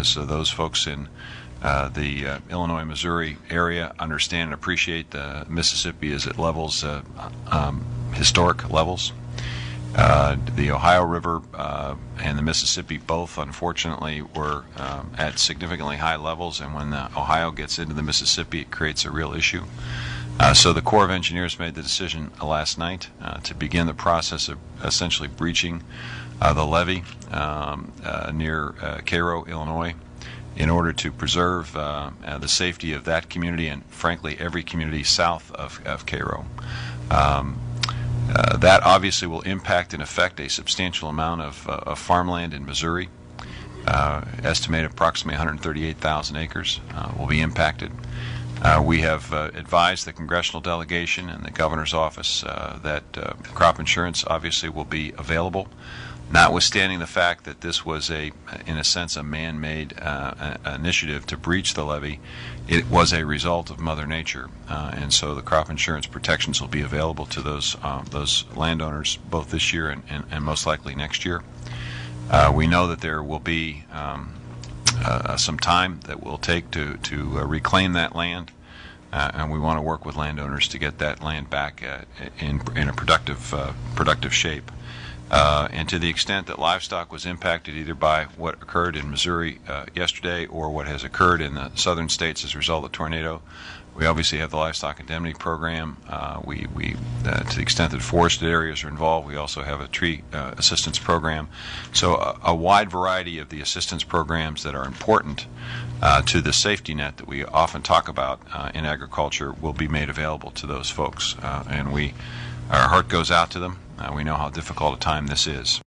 as those folks in the Illinois-Missouri area understand and appreciate, the Mississippi is at levels, historic levels. The Ohio River and the Mississippi both, unfortunately, were at significantly high levels, and when the Ohio gets into the Mississippi, it creates a real issue. So the Corps of Engineers made the decision last night to begin the process of essentially breaching the levee near Cairo, Illinois, in order to preserve the safety of that community and, frankly, every community south of Cairo. That obviously will impact and affect a substantial amount of farmland in Missouri. Estimated approximately 138,000 acres will be impacted. We have advised the congressional delegation and the governor's office that crop insurance obviously will be available, notwithstanding the fact that this was in a sense, a man-made initiative to breach the levee. It was a result of Mother Nature, and so the crop insurance protections will be available to those landowners both this year and most likely next year. We know that there will be some time that will take to reclaim that land, and we want to work with landowners to get that land back in a productive shape. And to the extent that livestock was impacted either by what occurred in Missouri yesterday or what has occurred in the southern states as a result of the tornado, we obviously have the Livestock Indemnity Program. To the extent that forested areas are involved, we also have a tree assistance program. So a wide variety of the assistance programs that are important to the safety net that we often talk about in agriculture will be made available to those folks. And our heart goes out to them. We know how difficult a time this is.